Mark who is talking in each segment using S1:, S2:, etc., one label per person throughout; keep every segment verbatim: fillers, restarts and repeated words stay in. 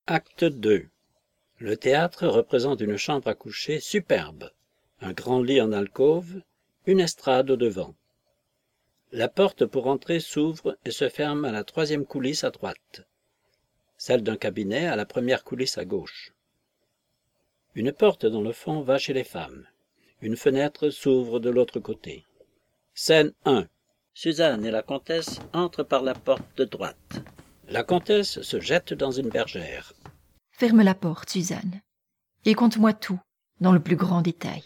S1: Acte deux. Le théâtre représente une chambre à coucher superbe, un grand lit en alcôve, une estrade au devant. La porte pour entrer s'ouvre et se ferme à la troisième coulisse à droite, celle d'un cabinet à la première coulisse à gauche. Une porte dans le fond va chez les femmes. Une fenêtre s'ouvre de l'autre côté. Scène un. Suzanne et la comtesse entrent par la porte de droite. La comtesse se jette dans une bergère.
S2: Ferme la porte, Suzanne, et conte-moi tout, dans le plus grand détail.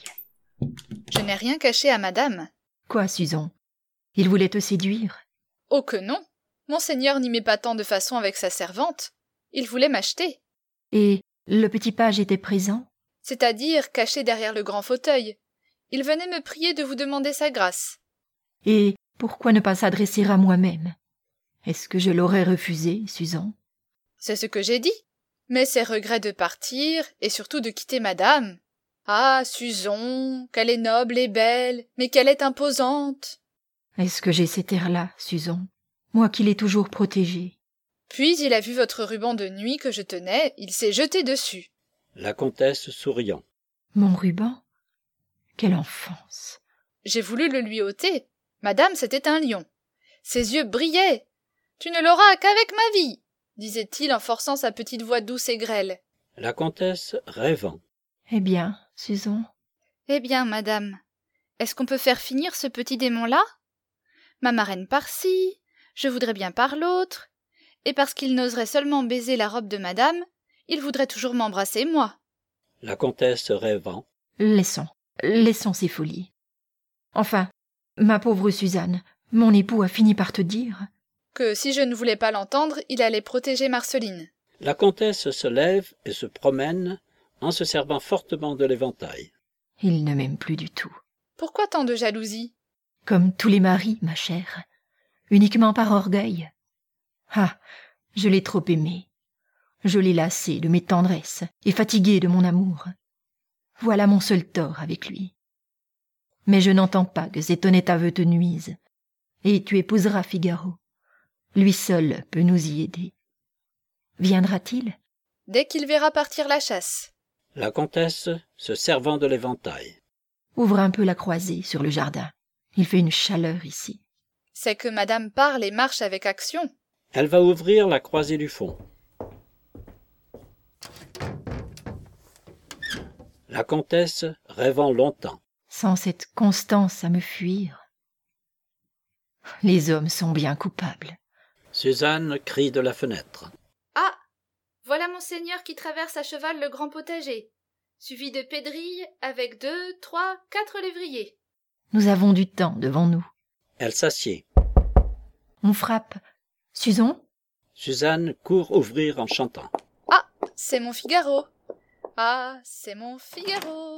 S3: Je n'ai rien caché à madame.
S2: Quoi, Suzan? Il voulait te séduire?
S3: Oh que non! Monseigneur n'y met pas tant de façon avec sa servante. Il voulait m'acheter.
S2: Et le petit page était présent?
S3: C'est-à-dire caché derrière le grand fauteuil. Il venait me prier de vous demander sa grâce.
S2: Et pourquoi ne pas s'adresser à moi-même? Est-ce que je l'aurais refusé, Suzan?
S3: C'est ce que j'ai dit. Mais ses regrets de partir, et surtout de quitter madame. Ah, Suzon, qu'elle est noble et belle, mais qu'elle est imposante.
S2: Est-ce que j'ai cet air-là, Suzan? Moi qui l'ai toujours protégée.
S3: Puis il a vu votre ruban de nuit que je tenais, il s'est jeté dessus.
S1: La comtesse souriant.
S2: Mon ruban? Quelle enfance!
S3: J'ai voulu le lui ôter. Madame, c'était un lion. Ses yeux brillaient. Tu ne l'auras qu'avec ma vie, disait-il en forçant sa petite voix douce et grêle.
S1: La comtesse rêvant.
S2: Eh bien, Suzan?
S3: Eh bien, madame, est-ce qu'on peut faire finir ce petit démon-là? Ma marraine par-ci, je voudrais bien par l'autre, et parce qu'il n'oserait seulement baiser la robe de madame, il voudrait toujours m'embrasser, moi.
S1: La comtesse rêvant.
S2: Laissons, laissons ces folies. Enfin, ma pauvre Suzanne, mon époux a fini par te dire
S3: que si je ne voulais pas l'entendre, il allait protéger Marceline.
S1: La comtesse se lève et se promène en se servant fortement de l'éventail.
S2: Il ne m'aime plus du tout.
S3: Pourquoi tant de jalousie?
S2: Comme tous les maris, ma chère, uniquement par orgueil. Ah, je l'ai trop aimé. Je l'ai lassé de mes tendresses et fatigué de mon amour. Voilà mon seul tort avec lui. Mais je n'entends pas que cet honnête aveu te nuise. Et tu épouseras Figaro. Lui seul peut nous y aider. Viendra-t-il?
S3: Dès qu'il verra partir la chasse.
S1: La comtesse se servant de l'éventail.
S2: Ouvre un peu la croisée sur le jardin. Il fait une chaleur ici.
S3: C'est que madame parle et marche avec action.
S1: Elle va ouvrir la croisée du fond. La comtesse rêvant longtemps.
S2: Sans cette constance à me fuir. Les hommes sont bien coupables.
S1: Suzanne crie de la fenêtre.
S3: Ah! Voilà monseigneur qui traverse à cheval le grand potager, suivi de Pédrille avec deux, trois, quatre lévriers.
S2: Nous avons du temps devant nous.
S1: Elle s'assied.
S2: On frappe. Suzon?
S1: Suzanne court ouvrir en chantant.
S3: Ah! C'est mon Figaro! Ah! C'est mon Figaro!